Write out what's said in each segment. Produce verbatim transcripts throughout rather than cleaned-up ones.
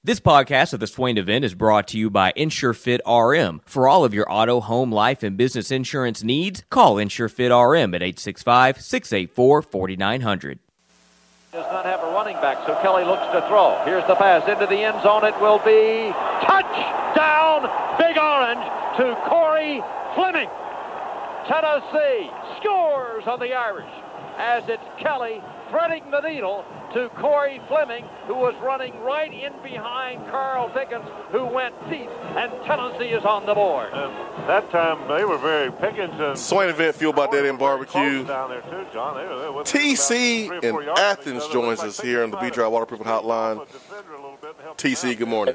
This podcast of the Swain event is brought to you by InsureFit R M. For all of your auto, home, life, and business insurance needs, call InsureFit R M at eight six five, six eight four, four nine zero zero. Does not have a running back, so Kelly looks to throw. Here's the pass into the end zone. It will be touchdown, Big Orange, to Corey Fleming. Tennessee scores on the Irish as it's Kelly threading the needle to Corey Fleming, who was running right in behind Carl Pickens, who went deep, and Tennessee is on the board. And that time they were very Pickens and Swain event fueled by Dead End Barbecue. Down there too, John. They were, they were T C in Athens joins us here on the B-Dry Waterproofing Hotline. T C, good morning.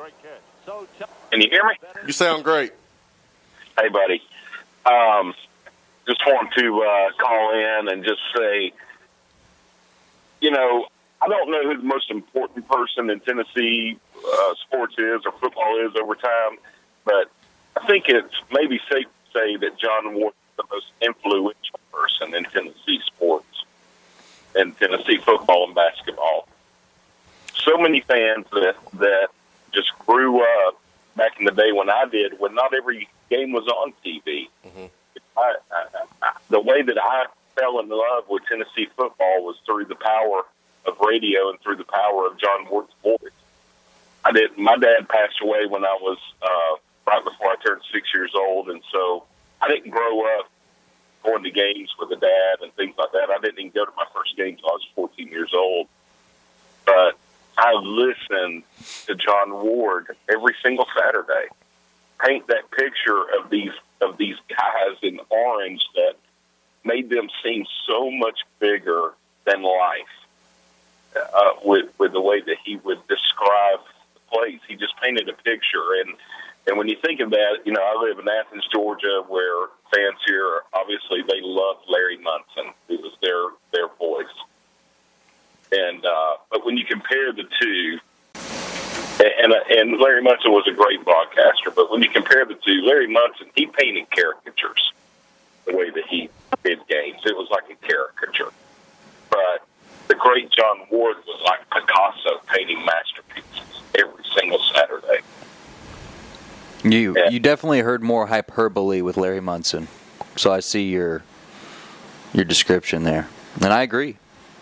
Can you hear me? You sound great. Hey, buddy. Um, just want to uh, call in and just say, you know, I don't know who the most important person in Tennessee uh, sports is or football is over time, but I think it's maybe safe to say that John Ward is the most influential person in Tennessee sports and Tennessee football and basketball. So many fans that, that just grew up back in the day when I did, when not every game was on T V. Mm-hmm. I, I, I, the way that I fell in love with Tennessee football was through the power of radio and through the power of John Ward's voice. I did. My dad passed away when I was uh, right before I turned six years old, and so I didn't grow up going to games with a dad and things like that. I didn't even go to my first game until I was fourteen years old. But I listened to John Ward every single Saturday paint that picture of these of these guys in orange that made them seem so much bigger than life. Uh, with with the way that he would describe the place, he just painted a picture. And and when you think of that, you know, I live in Athens, Georgia, where fans here obviously they loved Larry Munson. It was their their voice. And uh, but when you compare the two, and and Larry Munson was a great broadcaster, but when you compare the two, Larry Munson, he painted caricatures the way that he did games. It was like a caricature. But the great John Ward was like Picasso painting masterpieces every single Saturday. You and, you definitely heard more hyperbole with Larry Munson. So I see your your description there. And I agree.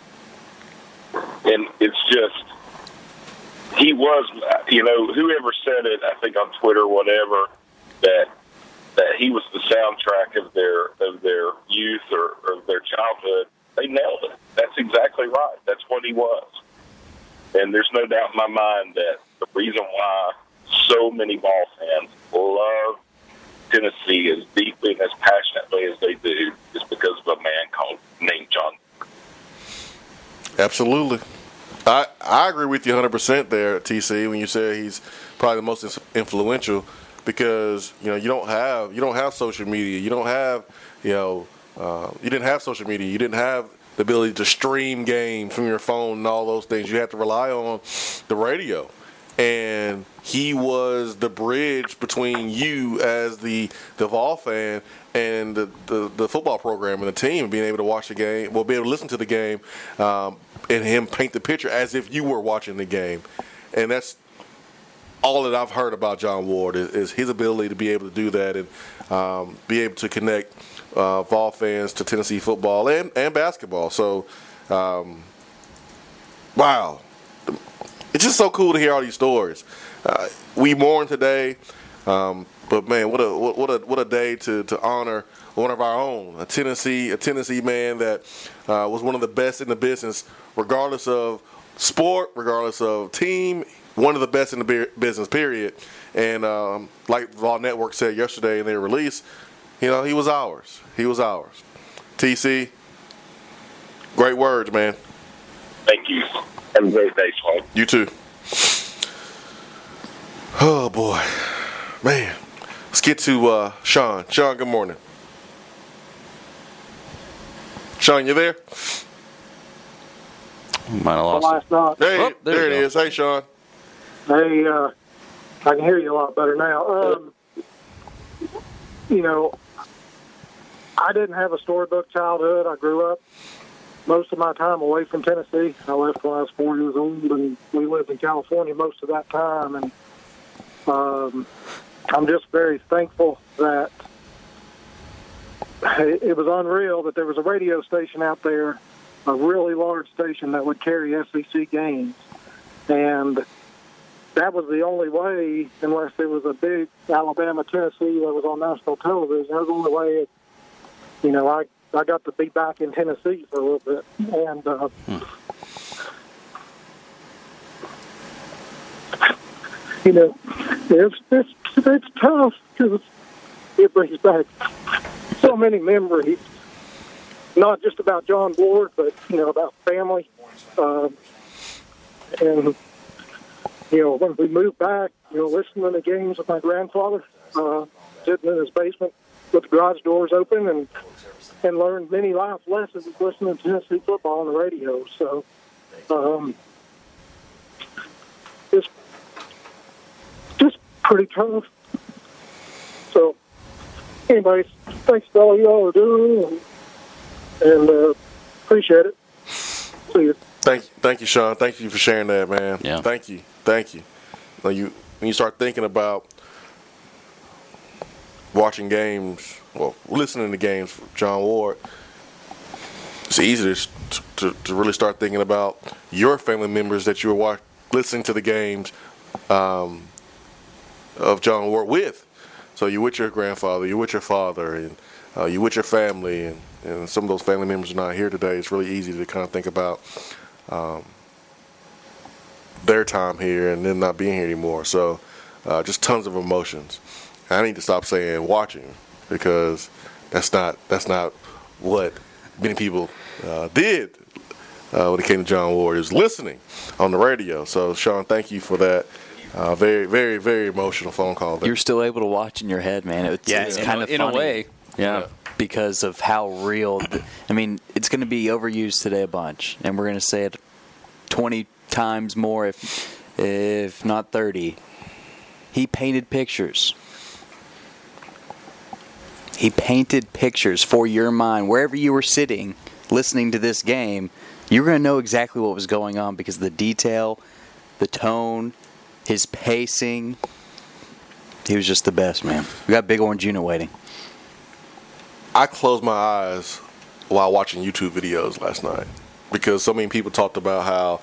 And it's just, he was, you know, whoever said it, I think on Twitter or whatever, that that he was the soundtrack of their of their youth or, or their childhood. They nailed it. That's exactly right. That's what he was. And there's no doubt in my mind that the reason why so many ball fans love Tennessee as deeply and as passionately as they do is because of a man called named John. Absolutely. I, I agree with you one hundred percent there, T C, when you say he's probably the most influential because, you know, you don't have you don't have social media. You don't have, you know, Uh, you didn't have social media. You didn't have the ability to stream games from your phone and all those things. You had to rely on the radio. And he was the bridge between you as the, the Vol fan and the, the, the football program and the team, and being able to watch the game, well, be able to listen to the game, um, and him paint the picture as if you were watching the game. And that's all that I've heard about John Ward is, is his ability to be able to do that and um, be able to connect Uh, Vol fans to Tennessee football and, and basketball. So, um, wow. It's just so cool to hear all these stories. Uh, we mourn today, um, but man, what a what a what a day to, to honor one of our own, a Tennessee a Tennessee man that uh, was one of the best in the business, regardless of sport, regardless of team, one of the best in the business, period. And um, like Vol Network said yesterday in their release, you know, he was ours. He was ours. T C, great words, man. Thank you. Have a great day, Swain. You too. Oh, boy. Man. Let's get to uh, Sean. Sean, good morning. Sean, you there? Might have lost it. Hey, oh, there, there it go. is. Hey, Sean. Hey, uh, I can hear you a lot better now. Um, you know, I didn't have a storybook childhood. I grew up most of my time away from Tennessee. I left when I was four years old, and we lived in California most of that time. And um, I'm just very thankful that it, it was unreal that there was a radio station out there, a really large station that would carry S E C games. And that was the only way, unless there was a big Alabama-Tennessee that was on national television, that was the only way, it, you know, I, I got to be back in Tennessee for a little bit. And uh, hmm. you know, it's, it's, it's tough because it brings back so many memories, not just about John Ward, but, you know, about family. Uh, and, you know, when we moved back, you know, listening to games with my grandfather, uh, sitting in his basement with the garage doors open, and and learned many life lessons listening to Tennessee football on the radio. So, um, it's just pretty tough. So, anyways, thanks for all y'all are doing, and, and uh, appreciate it. See you. Thank you, thank you, Sean. Thank you for sharing that, man. Yeah. Thank you, thank you. When you when you start thinking about watching games, well, listening to games for John Ward, it's easy to, to, to really start thinking about your family members that you were watch, listening to the games um, of John Ward with. So you're with your grandfather, you're with your father, and uh, you're with your family, and, and some of those family members are not here today. It's really easy to kind of think about Um, their time here and then not being here anymore. So uh, just tons of emotions. I need to stop saying watching, because that's not that's not what many people uh, did uh, when it came to John Ward. It was listening on the radio. So Sean, thank you for that. Uh, very, very, very emotional phone call. You're still able to watch in your head, man. It's, yeah, it's in kind a, of in funny. a way. Yeah. yeah. Because of how real, the, I mean, it's going to be overused today a bunch, and we're going to say it twenty times more, if if not thirty. He painted pictures. He painted pictures for your mind. Wherever you were sitting, listening to this game, you were going to know exactly what was going on because of the detail, the tone, his pacing. He was just the best, man. We got Big Orange Unit waiting. I closed my eyes while watching YouTube videos last night because so many people talked about how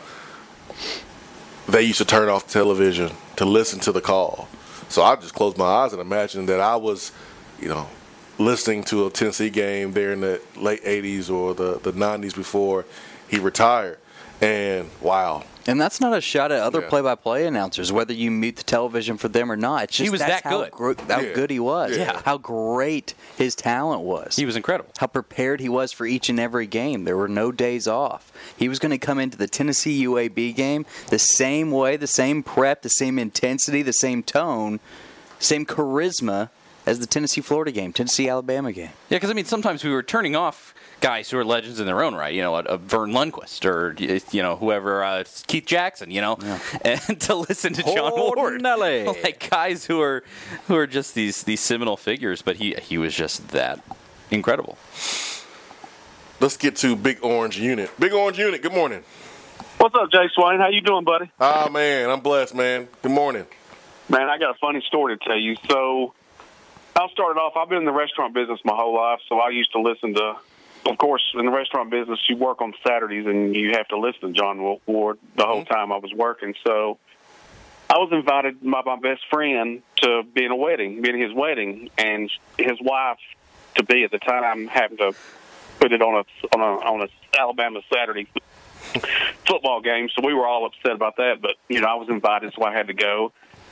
they used to turn off the television to listen to the call. So I just closed my eyes and imagined that I was, you know, listening to a Tennessee game there in the late eighties or the, the nineties before he retired. And wow. And that's not a shot at other Yeah. play-by-play announcers, whether you mute the television for them or not. It's just He was that's that how good. Gro- how Yeah. good he was. Yeah. How great his talent was. He was incredible. How prepared he was for each and every game. There were no days off. He was going to come into the Tennessee U A B game the same way, the same prep, the same intensity, the same tone, same charisma as the Tennessee-Florida game, Tennessee-Alabama game. Yeah, because, I mean, sometimes we were turning off guys who are legends in their own right, you know, a, a Vern Lundquist or, you know, whoever, uh, Keith Jackson, you know, yeah. and to listen to John Ward. Like guys who are who are just these these seminal figures, but he he was just that incredible. Let's get to Big Orange Unit. Big Orange Unit, good morning. What's up, Jay Swain? How you doing, buddy? Ah, man, I'm blessed, man. Good morning. Man, I got a funny story to tell you. So I started off, I've been in the restaurant business my whole life, so I used to listen to, of course, in the restaurant business, you work on Saturdays and you have to listen to John Ward the whole time I was working. So I was invited by my best friend to be in a wedding, be in his wedding, and his wife to be at the time having to put it on a on a on a Alabama Saturday football game. So we were all upset about that, but you know I was invited, so I had to go.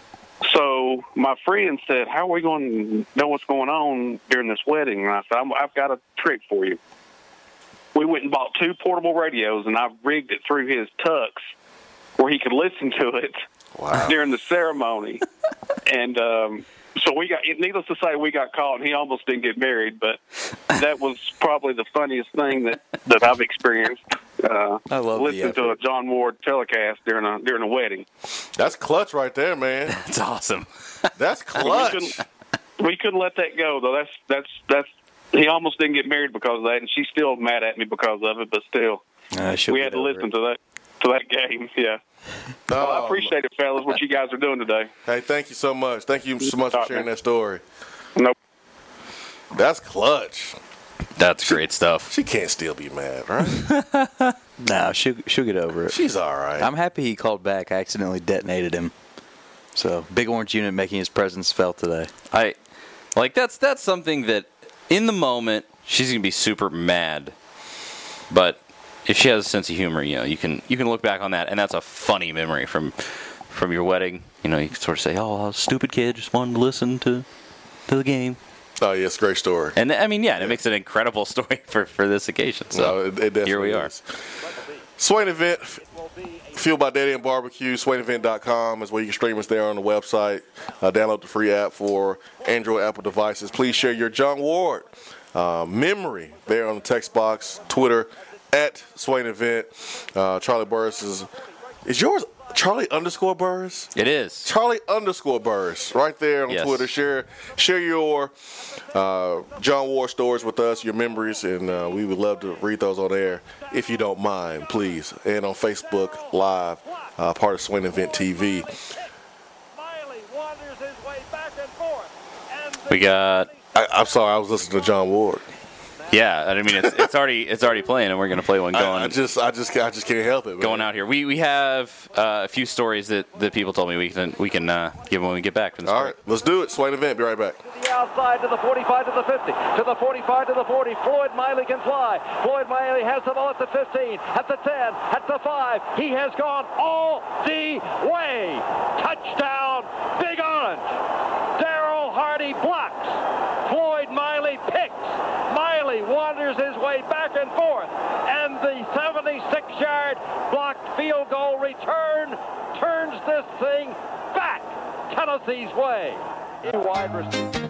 So my friend said, "How are we going to know what's going on during this wedding?" And I said, "I've got a trick for you." We went and bought two portable radios, and I rigged it through his tux where he could listen to it wow. during the ceremony. and um, so we got, needless to say, we got caught, and he almost didn't get married, but that was probably the funniest thing that, that I've experienced. Uh, I love listening to a John Ward telecast during a during a wedding. That's clutch right there, man. That's awesome. That's clutch. We couldn't, we couldn't let that go, though. That's that's that's he almost didn't get married because of that, and she's still mad at me because of it. But still, uh, we had to listen it. to that to that game. Yeah. Well, I appreciate it, fellas, what you guys are doing today. Hey, thank you so much. Thank you so much for sharing that story. Nope. That's clutch. That's great stuff. She can't still be mad, right? No, she'll, she'll get over it. She's all right. I'm happy he called back. I accidentally detonated him. So, Big Orange Unit making his presence felt today. I like that's that's something that in the moment she's gonna be super mad, but if she has a sense of humor, you know, you can you can look back on that, and that's a funny memory from from your wedding. You know, you can sort of say, "Oh, I was a stupid kid, just wanted to listen to to the game." Oh, yeah, it's a great story. And I mean, yeah, and it makes an incredible story for, for this occasion. So no, it, it here we are. Is. Swain Event, fueled by Dead End Barbecue. Swain Event dot com is where you can stream us there on the website. Uh, download the free app for Android, Apple devices. Please share your John Ward uh, memory there on the text box, Twitter, at Swain Event. Uh, Charlie Burris is, is yours Charlie underscore Burris? It is. Charlie underscore Burris, right there on yes. Twitter. Share share your uh, John Ward stories with us, your memories, and uh, we would love to read those on air if you don't mind, please. And on Facebook Live, uh, part of Swain Event T V. We got. I, I'm sorry, I was listening to John Ward. Yeah, I mean it's it's already it's already playing, and we're gonna play one going. I, I just I just I just can't help it. Man. Going out here, we we have uh, a few stories that, that people told me we can we can uh, give when we get back from the All right, let's do it. Swain Event, be right back. To the outside, to the forty-five, to the fifty, to the forty-five, to the forty. Floyd Miley can fly. Floyd Miley has the ball at the fifteen, at the ten, at the five. He has gone all the way. Touchdown, Big Orange. Darryl Hardy blocks. Floyd Miley picks. Miley wanders his way back and forth, and the seventy-six-yard blocked field goal return turns this thing back Tennessee's way. In wide receiver.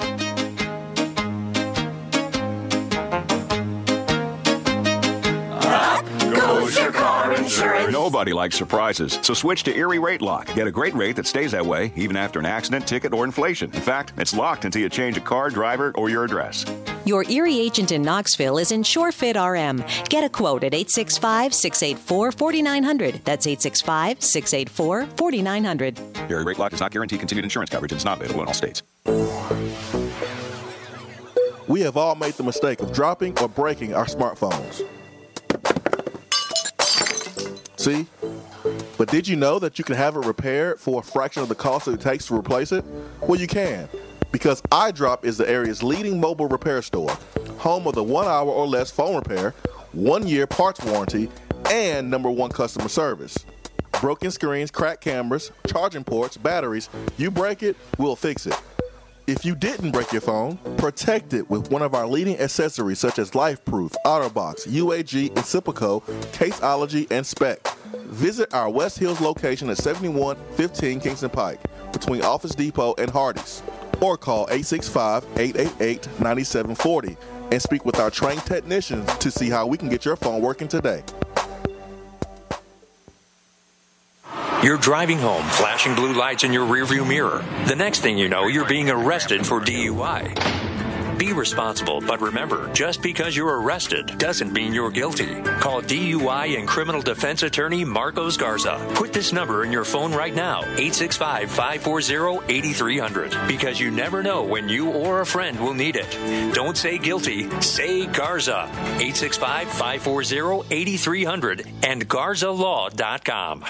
Goes your car insurance. Nobody likes surprises, so switch to Erie Rate Lock. Get a great rate that stays that way even after an accident, ticket, or inflation. In fact, it's locked until you change a car, driver, or your address. Your Erie agent in Knoxville is InsureFit R M. Get a quote at eight six five, six eight four, four nine zero zero. That's eight six five, six eight four, four nine zero zero. Erie Rate Lock does not guarantee continued insurance coverage and is not available in all states. We have all made the mistake of dropping or breaking our smartphones. See? But did you know that you can have it repaired for a fraction of the cost that it takes to replace it? Well, you can. Because iDrop is the area's leading mobile repair store, home of the one hour or less phone repair, one year parts warranty, and number one customer service. Broken screens, cracked cameras, charging ports, batteries, you break it, we'll fix it. If you didn't break your phone, protect it with one of our leading accessories such as LifeProof, OtterBox, U A G, Incipico, Caseology, and Spec. Visit our West Hills location at seventy-one fifteen Kingston Pike between Office Depot and Hardee's. Or call eight six five, eight eight eight, nine seven four zero and speak with our trained technicians to see how we can get your phone working today. You're driving home, flashing blue lights in your rearview mirror. The next thing you know, you're being arrested for D U I. Be responsible, but remember, just because you're arrested doesn't mean you're guilty. Call D U I and criminal defense attorney Marcos Garza. Put this number in your phone right now, eight six five, five four zero, eight three zero zero, because you never know when you or a friend will need it. Don't say guilty, say Garza. eight six five, five four zero, eight three zero zero and garza law dot com.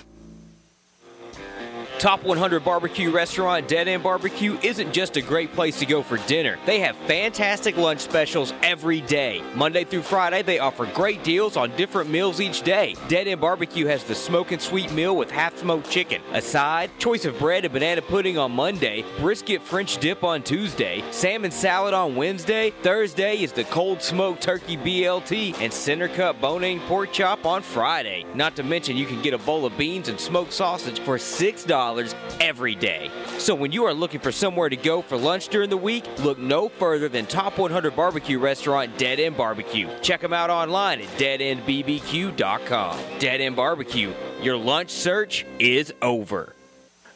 Top one hundred Barbecue Restaurant Dead End Barbecue isn't just a great place to go for dinner. They have fantastic lunch specials every day. Monday through Friday, they offer great deals on different meals each day. Dead End Barbecue has the smoke and sweet meal with half-smoked chicken, a side, choice of bread and banana pudding on Monday, brisket French dip on Tuesday, salmon salad on Wednesday. Thursday is the cold smoked turkey B L T and center cut bone-in pork chop on Friday. Not to mention you can get a bowl of beans and smoked sausage for six dollars every day. So when you are looking for somewhere to go for lunch during the week, look no further than Top one hundred Barbecue Restaurant Dead End Barbecue. Check them out online at dead end b b q dot com. Dead End Barbecue, your lunch search is over.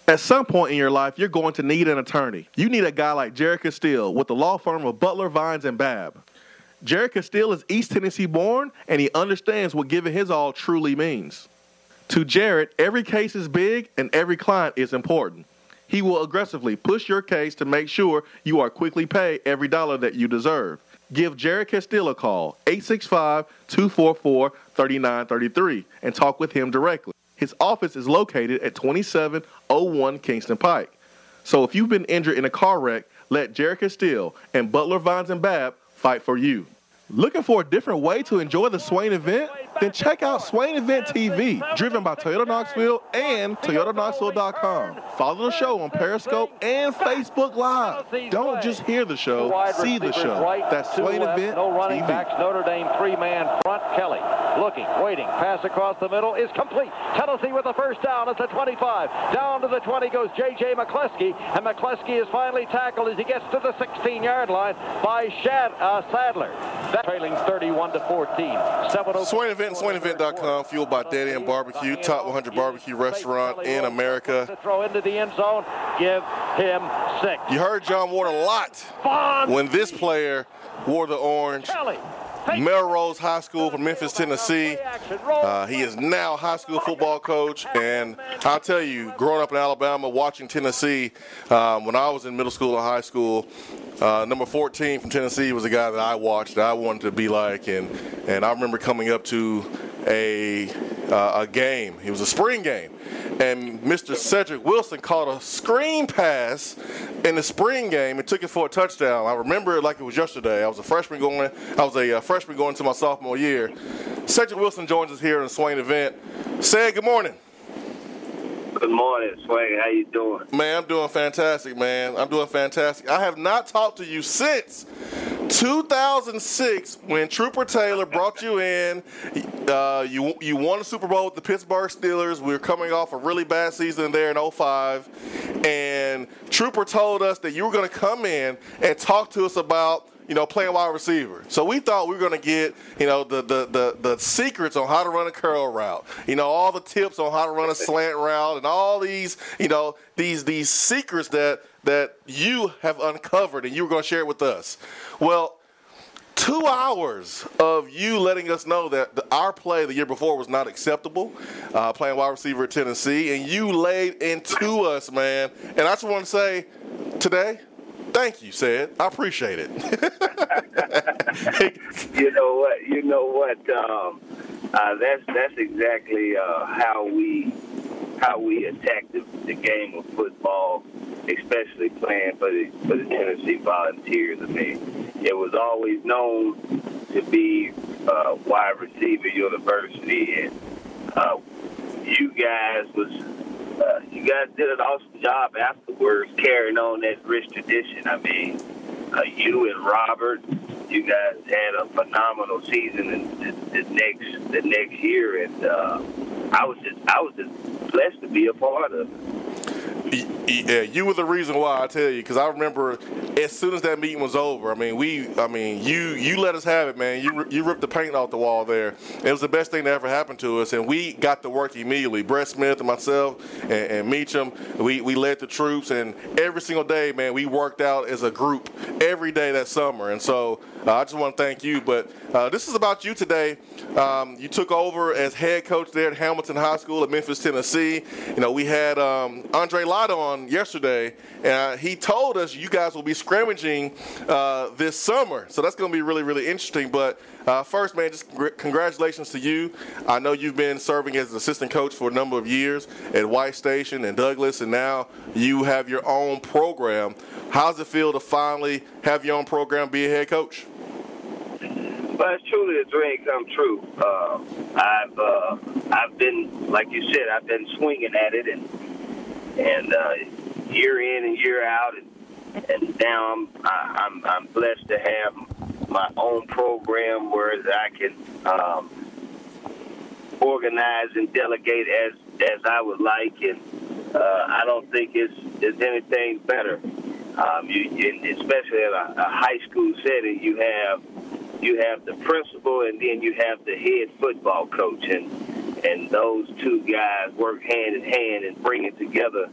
At some point in your life, you're going to need an attorney. You need a guy like Jared Castile with the law firm of Butler, Vines, and Babb. Jared Castile is East Tennessee born, and he understands what giving his all truly means. To Jared, every case is big and every client is important. He will aggressively push your case to make sure you are quickly paid every dollar that you deserve. Give Jared Castile a call, eight six five, two four four, three nine three three, and talk with him directly. His office is located at twenty-seven oh one Kingston Pike. So if you've been injured in a car wreck, let Jared Castile and Butler, Vines, and Babb fight for you. Looking for a different way to enjoy the Swain event? Then check out Swain Event T V, driven by Toyota Knoxville and Toyota Knoxville dot com. Follow the show on Periscope and Facebook Live. Don't just hear the show, see the show. That's Swain Event No running T V. backs. Notre Dame three-man front. Kelly looking, waiting. Pass across the middle is complete. Tennessee with the first down at the twenty-five. Down to the twenty goes J J. McCleskey, and McCleskey is finally tackled as he gets to the sixteen-yard line by Shad, uh, Sadler. That trailing thirty-one to fourteen. Swain Event and Swain Event dot com, fueled by Dead End Barbecue, top one hundred barbecue restaurant in America. To throw into the end zone, give him six. You heard John Ward a lot when this player wore the orange. Melrose High School from Memphis, Tennessee. Uh, he is now a high school football coach, and I'll tell you, growing up in Alabama, watching Tennessee, um, when I was in middle school and high school, uh, number fourteen from Tennessee was a guy that I watched, that I wanted to be like, and and I remember coming up to a uh, a game. It was a spring game, and Mister Cedric Wilson caught a screen pass in the spring game and took it for a touchdown. I remember it like it was yesterday. I was a freshman going. I was a uh, freshman going to my sophomore year. Cedric Wilson joins us here in the Swain event. Ced, good morning. Good morning, Swain. How you doing? Man, I'm doing fantastic, man. I'm doing fantastic. I have not talked to you since two thousand six when Trooper Taylor brought you in. Uh, you you won the Super Bowl with the Pittsburgh Steelers. We were coming off a really bad season there in oh five. And Trooper told us that you were going to come in and talk to us about, you know, playing wide receiver. So we thought we were going to get, you know, the, the, the, the secrets on how to run a curl route, you know, all the tips on how to run a slant route, and all these, you know, these these secrets that that you have uncovered, and you were going to share it with us. Well, two hours of you letting us know that the, our play the year before was not acceptable, uh, playing wide receiver at Tennessee, and you laid into us, man. And I just want to say today, thank you, Ced. I appreciate it. You know what? You know what? Um, uh, that's that's exactly uh, how we how we attack the, the game of football, especially playing for the for the Tennessee Volunteers. I mean, it was always known to be uh, wide receiver university, and uh, you guys was. Uh, you guys did an awesome job afterwards carrying on that rich tradition. I mean, uh, you and Robert, you guys had a phenomenal season in the, the next the next year, and uh, I was just I was just blessed to be a part of it. Yeah, you were the reason why, I tell you, because I remember as soon as that meeting was over, I mean, we, I mean, you, you let us have it, man. You, you ripped the paint off the wall there. It was the best thing that ever happened to us, and we got to work immediately. Brett Smith and myself and, and Meacham, we, we led the troops, and every single day, man, we worked out as a group every day that summer. And so uh, I just want to thank you. But uh, this is about you today. Um, you took over as head coach there at Hamilton High School at Memphis, Tennessee. You know, we had um, Andre Lott on yesterday, and uh, he told us you guys will be scrimmaging uh, this summer. So that's going to be really, really interesting. But uh, first, man, just c- congratulations to you. I know you've been serving as an assistant coach for a number of years at White Station and Douglas, and now you have your own program. How does it feel to finally have your own program, be a head coach? Well, it's truly a dream come true. Uh, I've uh, I've been, like you said, I've been swinging at it, and and uh, year in and year out, and, and now I'm I'm I'm blessed to have my own program where I can um, organize and delegate as as I would like, and uh, I don't think it's it's anything better. Um, you, especially in a, a high school setting, you have. You have the principal, and then you have the head football coach, and and those two guys work hand in hand and bring it together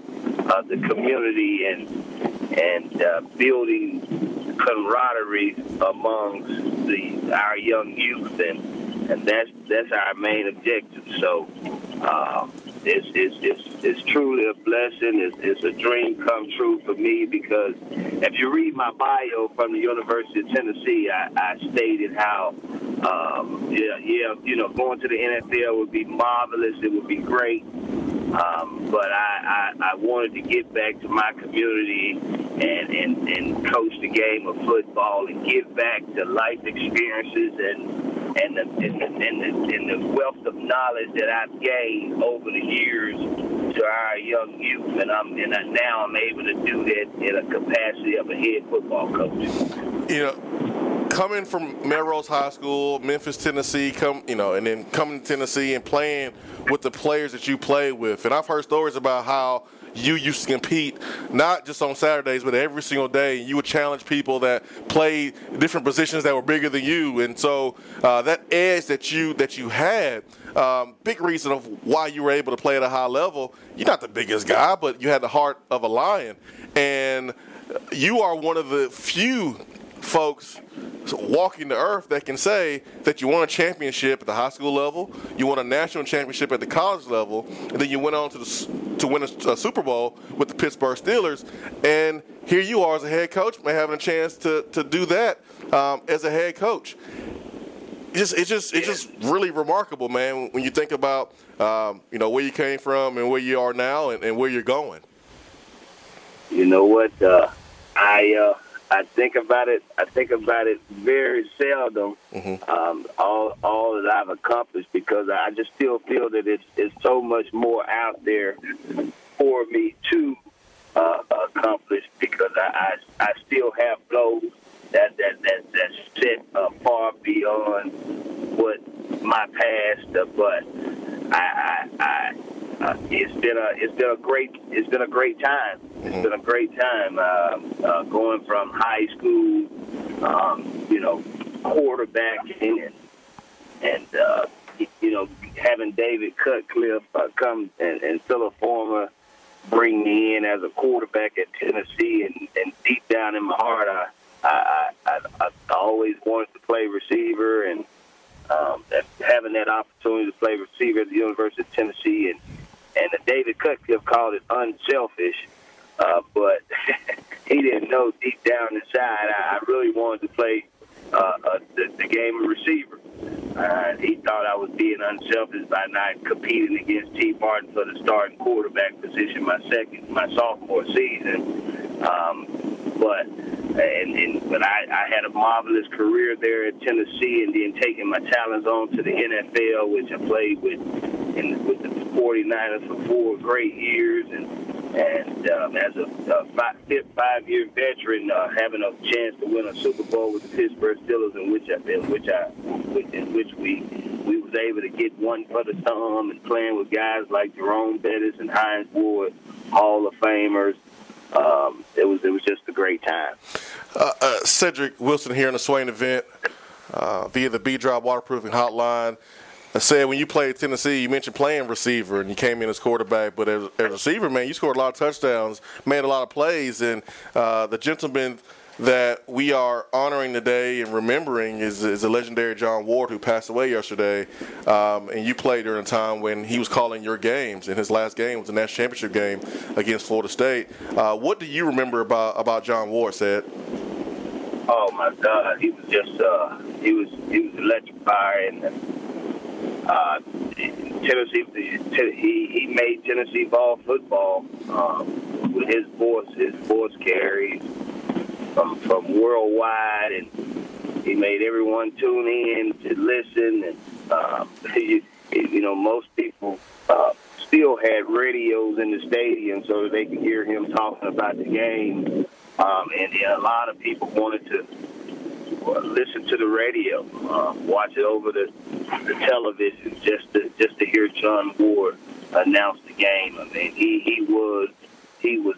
uh, the community and and uh, building camaraderie amongst the our young youth, and and that's that's our main objective. So. Uh, It's, it's, it's, it's truly a blessing. It's, it's a dream come true for me because if you read my bio from the University of Tennessee, I, I stated how, um, yeah, yeah, you know, going to the N F L would be marvelous. It would be great. Um, but I, I, I wanted to get back to my community and, and, and coach the game of football and give back the life experiences and and the, and, the, and, the, and the wealth of knowledge that I've gained over the years to our young youth. And, I'm, and I, now I'm able to do that in a capacity of a head football coach. You know, coming from Melrose High School, Memphis, Tennessee, come you know, and then coming to Tennessee and playing with the players that you play with. And I've heard stories about how you used to compete not just on Saturdays, but every single day. You would challenge people that played different positions that were bigger than you, and so uh, that edge that you that you had, um, big reason of why you were able to play at a high level. You're not the biggest guy, but you had the heart of a lion, and you are one of the few folks walking the earth that can say that you won a championship at the high school level, you won a national championship at the college level, and then you went on to the, to win a, a Super Bowl with the Pittsburgh Steelers. And here you are as a head coach, having a chance to, to do that um, as a head coach. It's just, it's just, it's just really remarkable, man, when you think about um, you know where you came from and where you are now and, and where you're going. You know what? Uh, I. Uh... I think about it. I think about it very seldom. Mm-hmm. Um, all all that I've accomplished because I just still feel that it's, it's so much more out there for me to uh, accomplish because I, I I still have goals that that that that set uh, far beyond what my past. Uh, but I. I, I Uh, it's been a it's been a great it's been a great time. It's been a great time uh, uh, going from high school, um, you know, quarterbacking and and uh, you know having David Cutcliffe uh, come and, and Philip Former bring me in as a quarterback at Tennessee, and, and deep down in my heart, I I, I I I always wanted to play receiver, and um, having that opportunity to play receiver at the University of Tennessee and. And David Cutcliffe called it unselfish, uh, but he didn't know deep down inside I, I really wanted to play uh, uh, the, the game of receiver. Uh, he thought I was being unselfish by not competing against T. Martin for the starting quarterback position my second, my sophomore season. Um, but and, and but I, I had a marvelous career there at Tennessee, and then taking my talents on to the N F L, which I played with in, with the forty-niners for four great years, and and um, as a, a five, fifth five-year veteran, uh, having a chance to win a Super Bowl with the Pittsburgh Steelers, in which I in which I in which we we was able to get one for the thumb, and playing with guys like Jerome Bettis and Hines Ward, Hall of Famers. Um, it was it was just a great time. Uh, uh, Cedric Wilson here in the Swain event uh, via the B-Drop Waterproofing Hotline. I said when you played Tennessee, you mentioned playing receiver and you came in as quarterback, but as, as a receiver, man, you scored a lot of touchdowns, made a lot of plays, and uh, the gentleman that we are honoring today and remembering is, is the legendary John Ward, who passed away yesterday. Um, and you played during a time when he was calling your games, and his last game was the national championship game against Florida State. Uh, what do you remember about, about John Ward, Sid? Oh my God, he was just uh, he was he was electrifying. Uh, Tennessee, he he made Tennessee ball football um, with his voice. His voice carries from from worldwide, and he made everyone tune in to listen. And uh, you, you know, most people uh, still had radios in the stadium so that they could hear him talking about the game. Um, and, and a lot of people wanted to listen to the radio, um, watch it over the, the television, just to just to hear John Ward announce the game. I mean, he, he was he was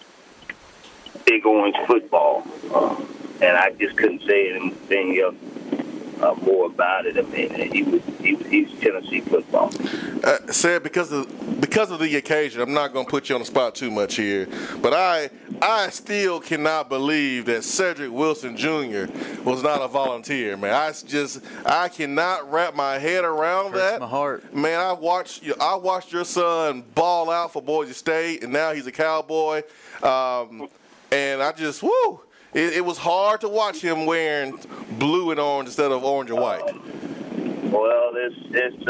Big Orange football, um, and I just couldn't say anything else uh, more about it. I mean, he was he, he's Tennessee football. Uh, said because of because of the occasion, I'm not going to put you on the spot too much here, but I I still cannot believe that Cedric Wilson Junior was not a volunteer, man. I just I cannot wrap my head around Hurts that. my heart. Man, I watched I watched your son ball out for Boise State, and now he's a Cowboy, um, and I just woo. It, it was hard to watch him wearing blue and orange instead of orange and white. Well, it's it's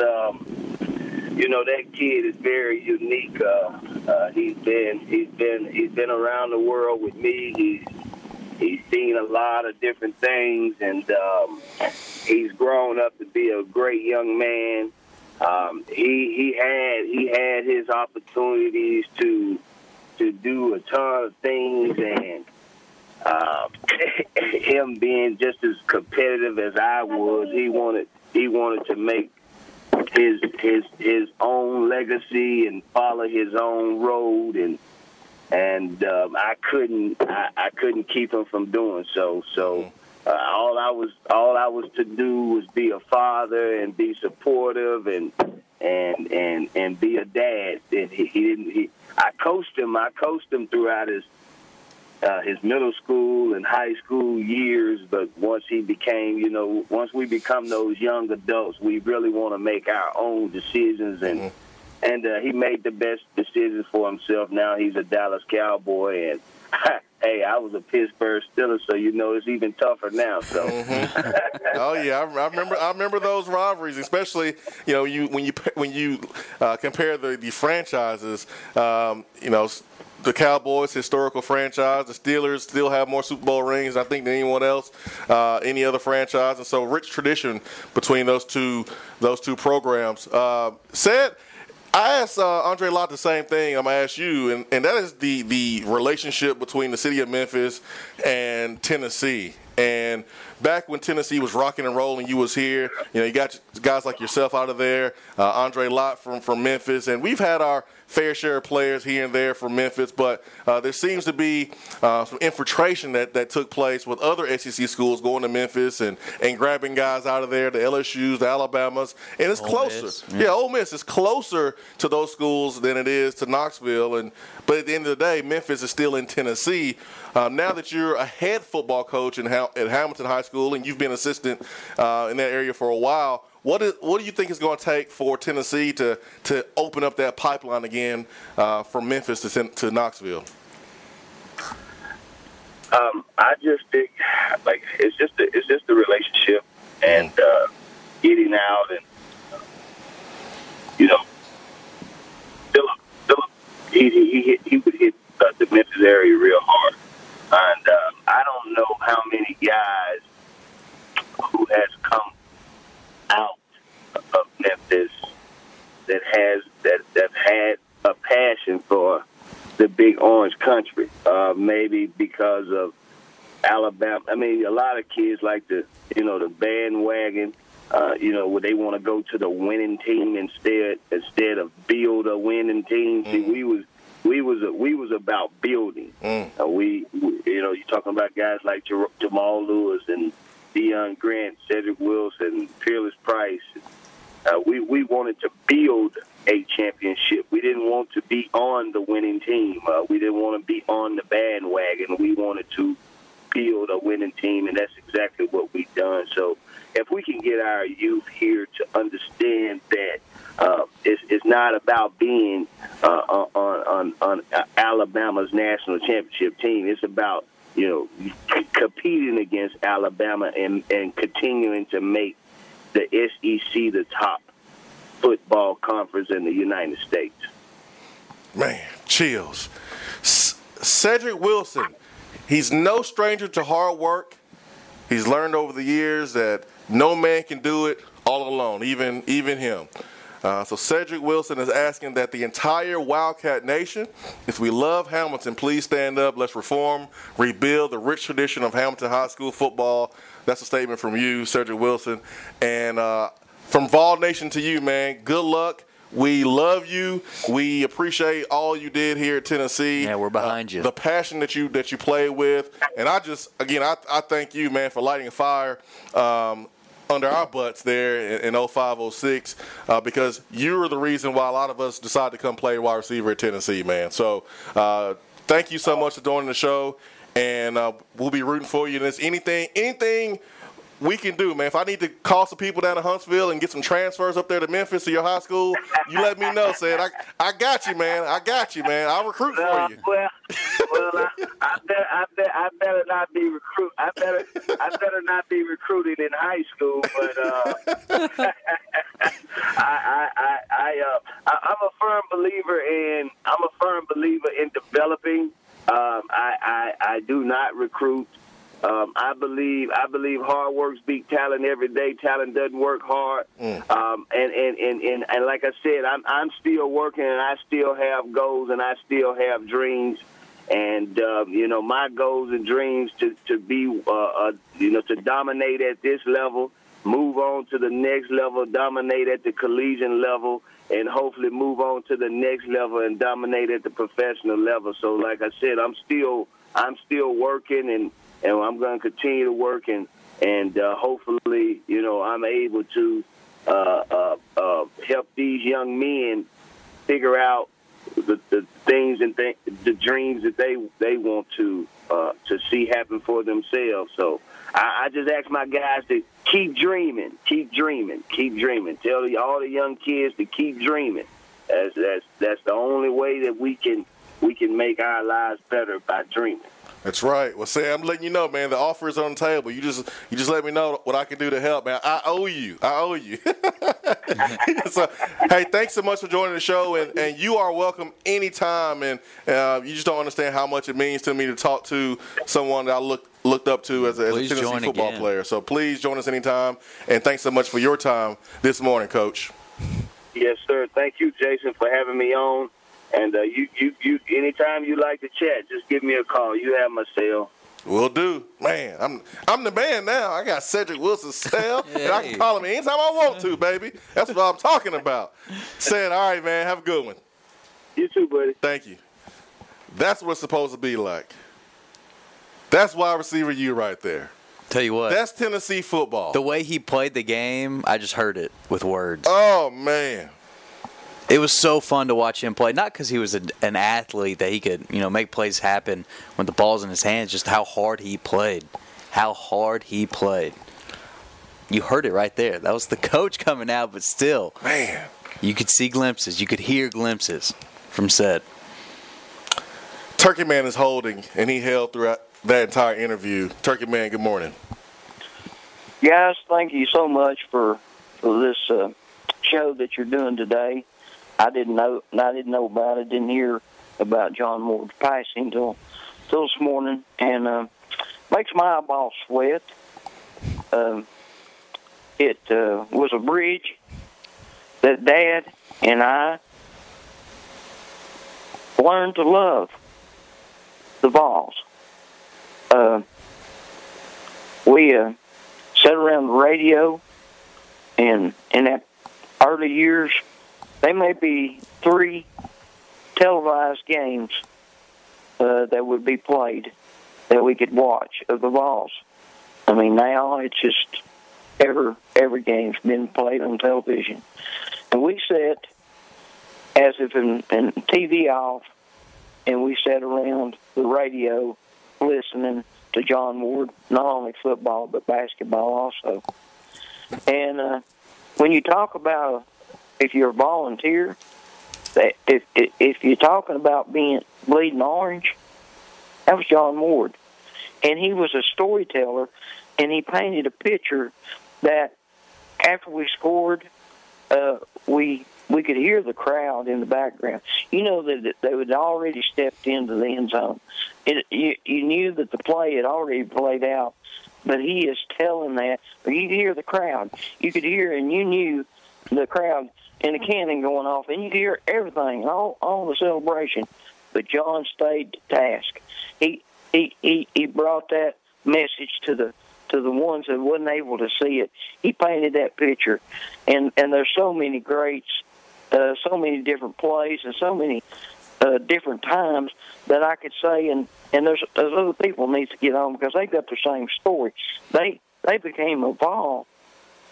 um, you know, that kid is very unique. Uh, uh, he's been he's been he's been around the world with me. He's he's seen a lot of different things, and um, he's grown up to be a great young man. Um, he he had he had his opportunities to to do a ton of things, and uh, him being just as competitive as I was, he wanted he wanted to make his his his own legacy and follow his own road, and and um, I couldn't I, I couldn't keep him from doing so. So uh, all I was all I was to do was be a father and be supportive and and and and be a dad. And he, he didn't. He, I coached him. I coached him throughout his uh, his middle school and high school years. But once he became, you know, once we become those young adults, we really want to make our own decisions. And mm-hmm. and uh, he made the best decisions for himself. Now he's a Dallas Cowboy, and hey, I was a Pittsburgh Steelers, so you know it's even tougher now. So, mm-hmm. oh yeah, I, I remember. I remember those rivalries, especially you know you when you when you uh, compare the the franchises. Um, you know, the Cowboys, historical franchise. The Steelers still have more Super Bowl rings, I think, than anyone else, uh, any other franchise, and so rich tradition between those two those two programs. Uh, said. I asked uh, Andre Lott the same thing I'm going to ask you, and, and that is the, the relationship between the city of Memphis and Tennessee. And back when Tennessee was rocking and rolling, you was here. You know, you got guys like yourself out of there, uh, Andre Lott from, from Memphis. And we've had our fair share of players here and there from Memphis, but uh, there seems to be uh, some infiltration that, that took place with other S E C schools going to Memphis and, and grabbing guys out of there, the L S Us, the Alabamas. And it's Ole closer. Miss. Yeah. yeah, Ole Miss is closer to those schools than it is to Knoxville. And But at the end of the day, Memphis is still in Tennessee. Uh, now that you're a head football coach in ha- at Hamilton High School and you've been assistant uh, in that area for a while, what is what do you think it's going to take for Tennessee to to open up that pipeline again uh, from Memphis to to Knoxville? Um, I just think like it's just a, it's just the relationship and uh, getting out and uh, you know, Philip Philip he he he, he would hit uh, the Memphis area real hard, and uh, I don't know how many guys who has come out of Memphis that has that that had a passion for the Big Orange Country. Uh, maybe because of Alabama. I mean, a lot of kids like the you know the bandwagon. Uh, you know, where they want to go to the winning team instead instead of build a winning team. Mm. See, we was we was a, we was about building. Mm. Uh, we, we you know you're talking about guys like Jer- Jamal Lewis and Deion Grant, Cedric Wilson, Peerless Price. Uh, we, we wanted to build a championship. We didn't want to be on the winning team. Uh, we didn't want to be on the bandwagon. We wanted to build a winning team, and that's exactly what we've done. So if we can get our youth here to understand that uh, it's, it's not about being uh, on, on, on Alabama's national championship team. It's about you know, competing against Alabama and, and continuing to make the S E C the top football conference in the United States. Man, chills. C- Cedric Wilson, he's no stranger to hard work. He's learned over the years that no man can do it all alone, even even him. Uh, so Cedric Wilson is asking that the entire Wildcat Nation, if we love Hamilton, please stand up. Let's reform, rebuild the rich tradition of Hamilton High School football. That's a statement from you, Cedric Wilson. And uh, from Vol Nation to you, man, good luck. We love you. We appreciate all you did here at Tennessee. Yeah, we're behind uh, you. The passion that you that you play with. And I just, again, I, I thank you, man, for lighting a fire. Um, under our butts there in, in oh five oh six uh, because you were the reason why a lot of us decided to come play wide receiver at Tennessee, man. So uh, thank you so much for joining the show, and uh, we'll be rooting for you. And there's anything, anything we can do, man. If I need to call some people down to Huntsville and get some transfers up there to Memphis to your high school, you let me know, Sid. I, I got you, man. I got you, man. I'll recruit uh, for you. Well, well, I, I, better, I, better, I better not be recruit. I better, I better not be recruited in high school. But uh, I, I, I, I, uh, I, I'm a firm believer in. I'm a firm believer in developing. Um, I, I, I do not recruit. Um, I believe I believe hard work beats talent every day. Talent doesn't work hard, mm. um, and, and, and, and, and like I said, I'm I'm still working, and I still have goals, and I still have dreams, and um, you know my goals and dreams to to be uh, uh, you know to dominate at this level, move on to the next level, dominate at the collegiate level, and hopefully move on to the next level and dominate at the professional level. So, like I said, I'm still I'm still working and. And I'm going to continue to work, and and uh, hopefully, you know, I'm able to uh, uh, uh, help these young men figure out the, the things and th- the dreams that they they want to uh, to see happen for themselves. So I, I just ask my guys to keep dreaming, keep dreaming, keep dreaming. Tell the, all the young kids to keep dreaming. That's that's that's the only way that we can we can make our lives better, by dreaming. That's right. Well, Sam, I'm letting you know, man, the offer is on the table. You just you just let me know what I can do to help, man. I owe you. I owe you. So, hey, thanks so much for joining the show, and, and you are welcome anytime. And uh, you just don't understand how much it means to me to talk to someone that I look, looked up to as a, as a Tennessee football again. player. So please join us anytime, and thanks so much for your time this morning, Coach. Yes, sir. Thank you, Jason, for having me on. And uh, you, you, you, anytime you like to chat, just give me a call. You have my cell. Will do, man. I'm, I'm the man now. I got Cedric Wilson's cell, hey. and I can call him anytime I want to, baby. That's what I'm talking about. Said, all right, man. Have a good one. You too, buddy. Thank you. That's what it's supposed to be like. That's wide receiver you right there. Tell you what. That's Tennessee football. The way he played the game, I just heard it with words. Oh man. It was so fun to watch him play. Not because he was a, an athlete that he could, you know, make plays happen when the ball's in his hands. Just how hard he played, how hard he played. You heard it right there. That was the coach coming out, but still, man, you could see glimpses, you could hear glimpses from Sed. Turkey Man is holding, and he held throughout that entire interview. Turkey Man, good morning. Guys, thank you so much for for this uh, show that you're doing today. I didn't know. I didn't know about it. Didn't hear about John Ward's passing until, until this morning, and uh, makes my eyeballs sweat. Um, it uh, was a bridge that Dad and I learned to love the Vols. Uh, we uh, sat around the radio, and in that early years, they may be three televised games uh, that would be played that we could watch of the Vols. I mean, now it's just every, every game's been played on television. And we sat as if in, in T V off, and we sat around the radio listening to John Ward, not only football but basketball also. And uh, when you talk about if you're a volunteer, that if, if if you're talking about being bleeding orange, that was John Ward. And he was a storyteller, and he painted a picture that after we scored, uh, we we could hear the crowd in the background. You know that they had already stepped into the end zone. It, you, you knew that the play had already played out, but he is telling that. You could hear the crowd. You could hear, and you knew the crowd and the cannon going off, and you could hear everything, all, all the celebration. But John stayed to task. He he he, he brought that message to the to the ones that wasn't able to see it. He painted that picture, and and there's so many greats, uh, so many different plays, and so many uh, different times that I could say. And and there's there's other people need to get on because they got the same story. They they became a Vol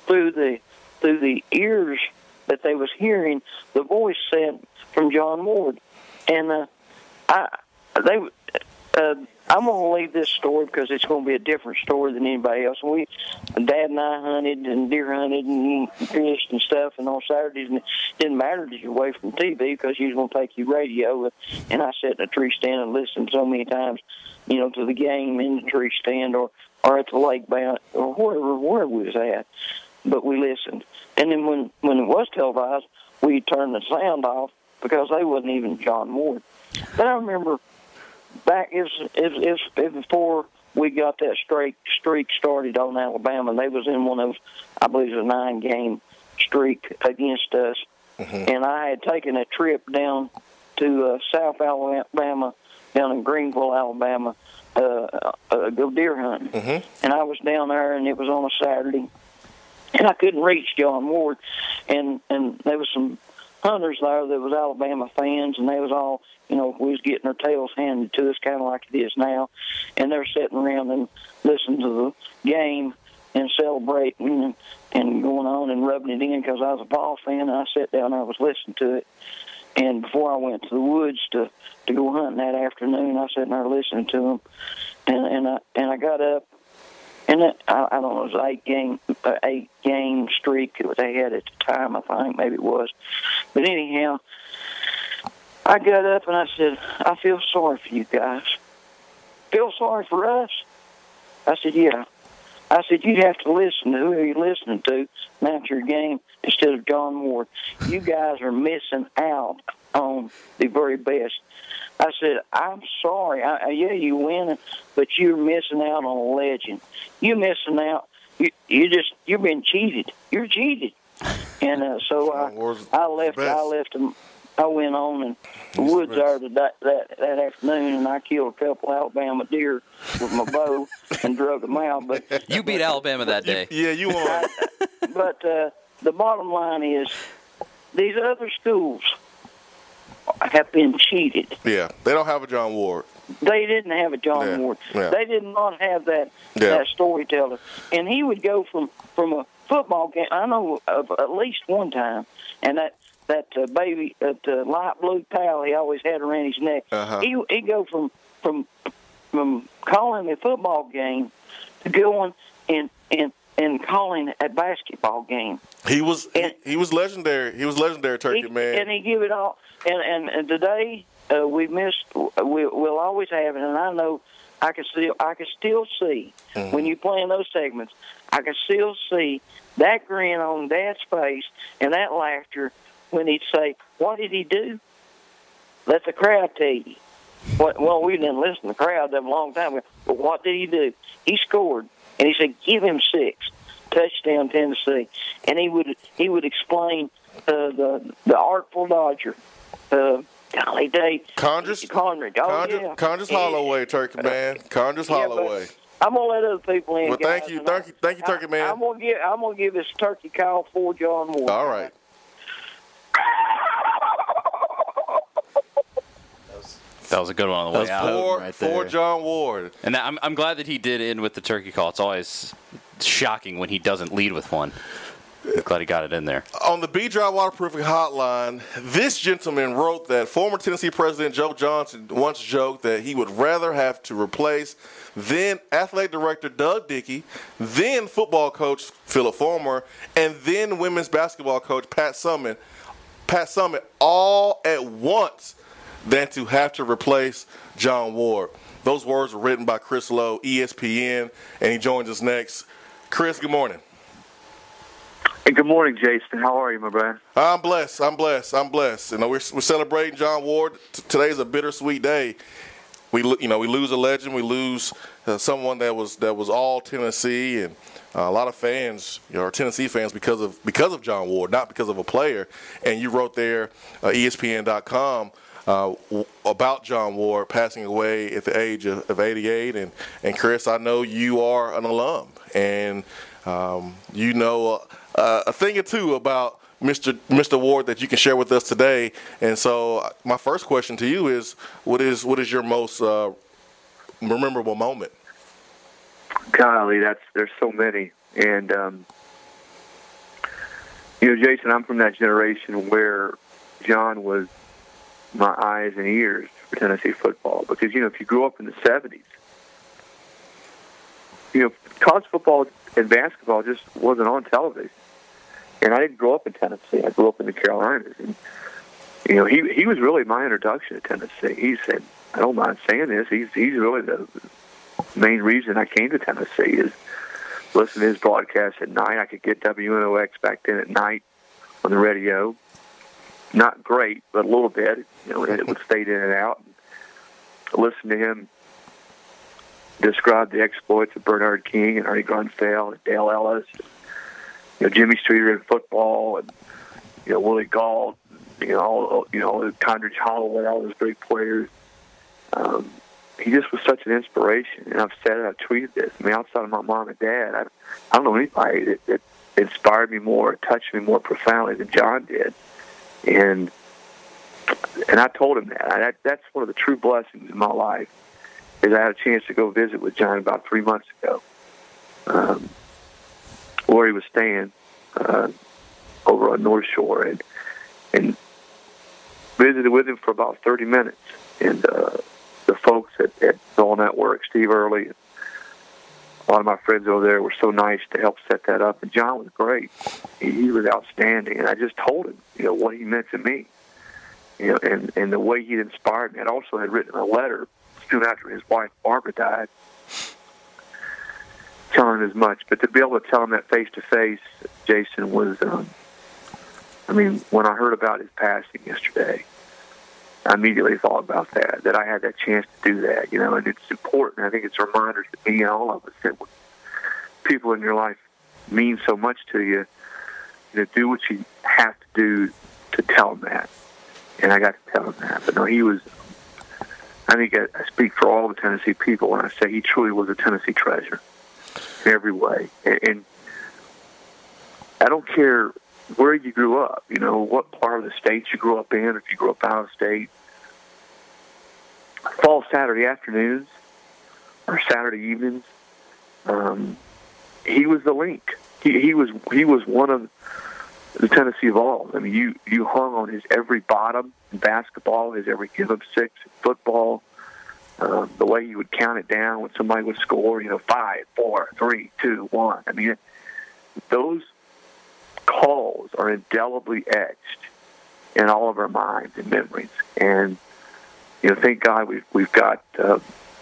through the through the ears that they was hearing, the voice said from John Ward, and uh, I they. Uh, I'm going to leave this story because it's going to be a different story than anybody else. We, Dad and I hunted and deer hunted and fished and stuff, and on Saturdays, and it didn't matter that you're away from T V because you was going to take your radio. And I sat in a tree stand and listened so many times, you know, to the game in the tree stand or, or at the lake bank or wherever, wherever we was at. But we listened. And then when, when it was televised, we turned the sound off because they wasn't even John Ward. But I remember back, it was, it was, it was, it was before we got that streak, streak started on Alabama. They was in one of, I believe it was a nine-game streak against us. Mm-hmm. And I had taken a trip down to uh, South Alabama, down in Greenville, Alabama, uh, uh, go deer hunting. Mm-hmm. And I was down there, and it was on a Saturday. And I couldn't reach John Ward. And, and there was some hunters there that was Alabama fans, and they was all, you know, we was getting our tails handed to us kind of like it is now. And they're sitting around and listening to the game and celebrating and, and going on and rubbing it in because I was a ball fan, and I sat down and I was listening to it. And before I went to the woods to, to go hunting that afternoon, I sat there listening to them. And, and, I, and I got up, and it, I, I don't know, it was an eight game, uh, eight game streak that they had at the time, I think, maybe it was. But anyhow, I got up and I said, I feel sorry for you guys. Feel sorry for us? I said, yeah. I said, you'd have to listen to who you're listening to after your game instead of John Ward. You guys are missing out on the very best. I said, I'm sorry. I, yeah, you win, but you're missing out on a legend. You're missing out. You, you just, you're being cheated. You're cheated. And uh, so I, I left. I left them. I went on in the woods there that, that that afternoon, and I killed a couple Alabama deer with my bow and drug them out. But you beat Alabama that day. Yeah, you won. I, but uh, the bottom line is, these other schools have been cheated. Yeah, they don't have a John Ward. They didn't have a John yeah. Ward. Yeah. They did not have that yeah. that storyteller. And he would go from from a football game. I know of at least one time, and that. That uh, baby, that uh, light blue towel he always had around his neck. Uh-huh. He he go from from from calling a football game to going and and and calling a basketball game. He was and, he, he was legendary. He was legendary, Turkey he, man. And he give it all. And and, and today uh, we missed. We, we'll always have it. And I know I can still I can still see mm-hmm. when you playing those segments. I can still see that grin on Dad's face and that laughter. When he'd say, what did he do? Let the crowd tell you. What, well, we didn't listen to the crowd that a long time ago, but what did he do? He scored, and he said, give him six. Touchdown, Tennessee. And he would he would explain uh, the the Artful Dodger. Uh, golly day. Condris? Condris. Oh, Condris, yeah. Condris Holloway, Turkey man. Condris yeah, Holloway. I'm gonna let other people in. Well, guys, thank you, thank you, thank you, Turkey man. I, I'm gonna give I'm gonna give this turkey call for John Ward. All right. That was a good one on the way out. For, right for John Ward. And I'm, I'm glad that he did end with the turkey call. It's always shocking when he doesn't lead with one. I'm glad he got it in there. On the B-Dry Waterproofing Hotline, this gentleman wrote that former Tennessee President Joe Johnson once joked that he would rather have to replace then athletic director Doug Dickey, then football coach Philip Fulmer, and then women's basketball coach Pat Summitt, Pat Summitt all at once than to have to replace John Ward. Those words were written by Chris Lowe, E S P N, and he joins us next. Chris, good morning. Hey, good morning, Jason. How are you, my brother? I'm blessed. I'm blessed. I'm blessed. You know, we're we're celebrating John Ward. T- today's a bittersweet day. We you know we lose a legend. We lose uh, someone that was that was all Tennessee, and uh, a lot of fans you know, are Tennessee fans because of because of John Ward, not because of a player. And you wrote there, uh, E S P N dot com. Uh, about John Ward passing away at the age of, of eighty-eight. And, and, Chris, I know you are an alum, and um, you know uh, a thing or two about Mister Mister Ward that you can share with us today. And so my first question to you is, what is what is your most uh, memorable moment? Golly, that's there's so many. And um, You know, Jason, I'm from that generation where John was my eyes and ears for Tennessee football because, you know, if you grew up in the seventies, you know, college football and basketball just wasn't on television. And I didn't grow up in Tennessee. I grew up in the Carolinas. And, you know, he he was really my introduction to Tennessee. He said, I don't mind saying this, he's, he's really the main reason I came to Tennessee is listen to his broadcast at night. I could get W N O X back then at night on the radio. Not great, but a little bit. You know, it would fade in and out. Listen to him describe the exploits of Bernard King and Ernie Grunfeld and Dale Ellis, and, you know, Jimmy Streeter in football, and you know Willie Gault, you know, all, you know, Condredge Holloway, all those great players. Um, he just was such an inspiration, and I've said it, I've tweeted this. I mean, outside of my mom and dad, I, I don't know anybody that, that inspired me more, touched me more profoundly than John did. And and I told him that. I, that's one of the true blessings in my life, is I had a chance to go visit with John about three months ago, um, where he was staying uh, over on North Shore, and and visited with him for about thirty minutes. And uh, the folks at, at Soul Network, Steve Early, a lot of my friends over there were so nice to help set that up. And John was great. He, he was outstanding. And I just told him, you know, what he meant to me, you know, and, and the way he'd inspired me. I also had written a letter soon after his wife, Barbara, died, telling him as much. But to be able to tell him that face-to-face, Jason, was, um, I mean, when I heard about his passing yesterday, I immediately thought about that, that I had that chance to do that, you know, and it's important. I think it's a reminder to me and all of us that when people in your life mean so much to you, you know, do what you have to do to tell them that. And I got to tell him that. But no, he was, I think I, I speak for all the Tennessee people when I say he truly was a Tennessee treasure in every way. And, and I don't care where you grew up, you know, what part of the state you grew up in, if you grew up out of state. Fall Saturday afternoons or Saturday evenings, um, he was the link. He, he was he was one of the Tennessee Vols. I mean, you, you hung on his every bottom in basketball, his every give-up six in football, um, the way he would count it down when somebody would score, you know, five, four, three, two, one. I mean, those calls are indelibly etched in all of our minds and memories. And, you know, thank God we've, we've got uh,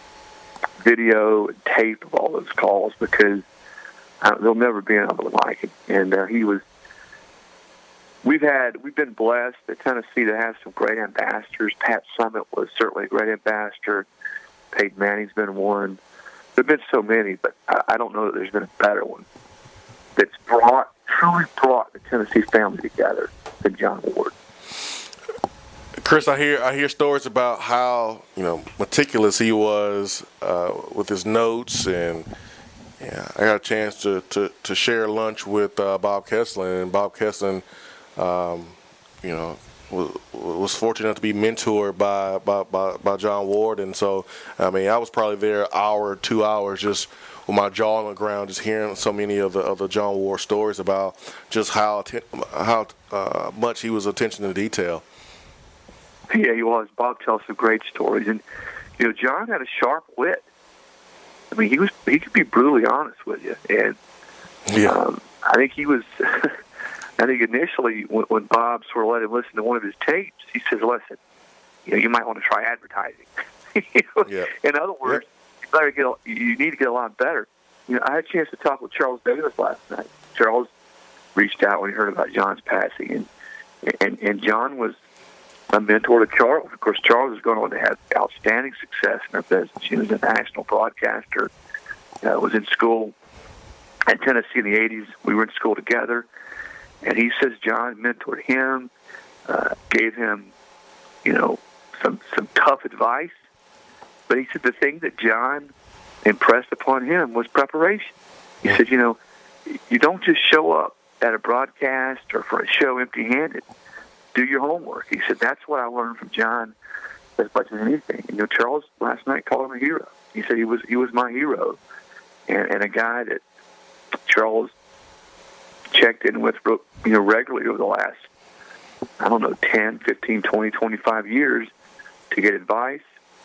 video and tape of all those calls, because uh, there'll never be another like it. And uh, he was, we've had, we've been blessed at Tennessee to have some great ambassadors. Pat Summitt was certainly a great ambassador. Peyton Manning's been one. There have been so many, but I, I don't know that there's been a better one that's brought, truly brought the Tennessee family together than John Ward. Chris, I hear I hear stories about how, you know, meticulous he was uh, with his notes, and yeah, I got a chance to, to, to share lunch with uh, Bob Kesselin, and Bob Kesselin, um, you know, was, was fortunate enough to be mentored by, by by by John Ward, and so I mean I was probably there an hour, two hours, just with my jaw on the ground, just hearing so many of the of the John Ward stories about just how how uh, much he was attention to detail. Yeah, he was. Bob tells some great stories, and you know, John had a sharp wit. I mean, he was he could be brutally honest with you, and yeah. um, I think he was. I think initially, when, when Bob sort of let him listen to one of his tapes, he says, "Listen, you know, you might want to try advertising." you know? Yeah. In other words, yeah. you better get a, you need to get a lot better. You know, I had a chance to talk with Charles Davis last night. Charles reached out when he heard about John's passing, and and and John was a mentor to Charles. Of course, Charles is going on to have outstanding success in our business. He was a national broadcaster, uh, was in school at Tennessee in the eighties. We were in school together. And he says John mentored him, uh, gave him, you know, some, some tough advice. But he said the thing that John impressed upon him was preparation. He said, you know, you don't just show up at a broadcast or for a show empty-handed. Do your homework. He said, that's what I learned from John as much as anything. And, you know, Charles last night called him a hero. He said he was he was my hero, and, and a guy that Charles checked in with, you know, regularly over the last, I don't know, ten, fifteen, twenty, twenty-five years to get advice,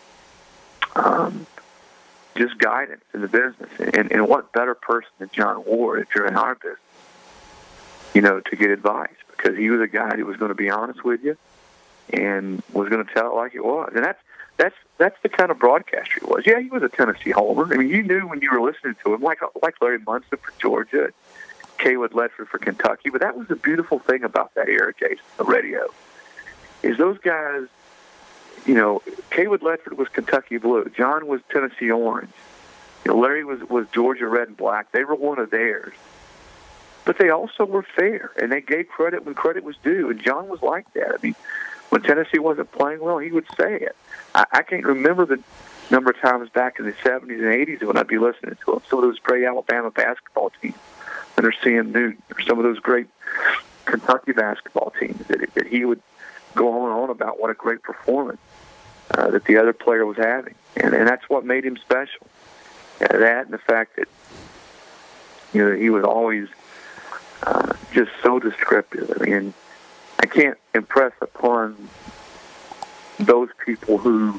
um, just guidance in the business. And, and what better person than John Ward if you're in our business, you know, to get advice, because he was a guy who was going to be honest with you and was going to tell it like it was. And that's that's that's the kind of broadcaster he was. Yeah, he was a Tennessee homer. I mean, you knew when you were listening to him, like like Larry Munson for Georgia, Kaywood Ledford for Kentucky. But that was the beautiful thing about that era, Jason, the radio, is those guys, you know, Kaywood Ledford was Kentucky Blue. John was Tennessee Orange. You know, Larry was, was Georgia Red and Black. They were one of theirs. But they also were fair, and they gave credit when credit was due, and John was like that. I mean, when Tennessee wasn't playing well, he would say it. I, I can't remember the number of times back in the seventies and eighties when I'd be listening to him. Some of those great Alabama basketball teams under Sam Newton, or some of those great Kentucky basketball teams that, that he would go on and on about what a great performance uh, that the other player was having. And, and that's what made him special. Uh, that and the fact that, you know, he was always uh, just so descriptive. I mean, I can't impress upon those people who,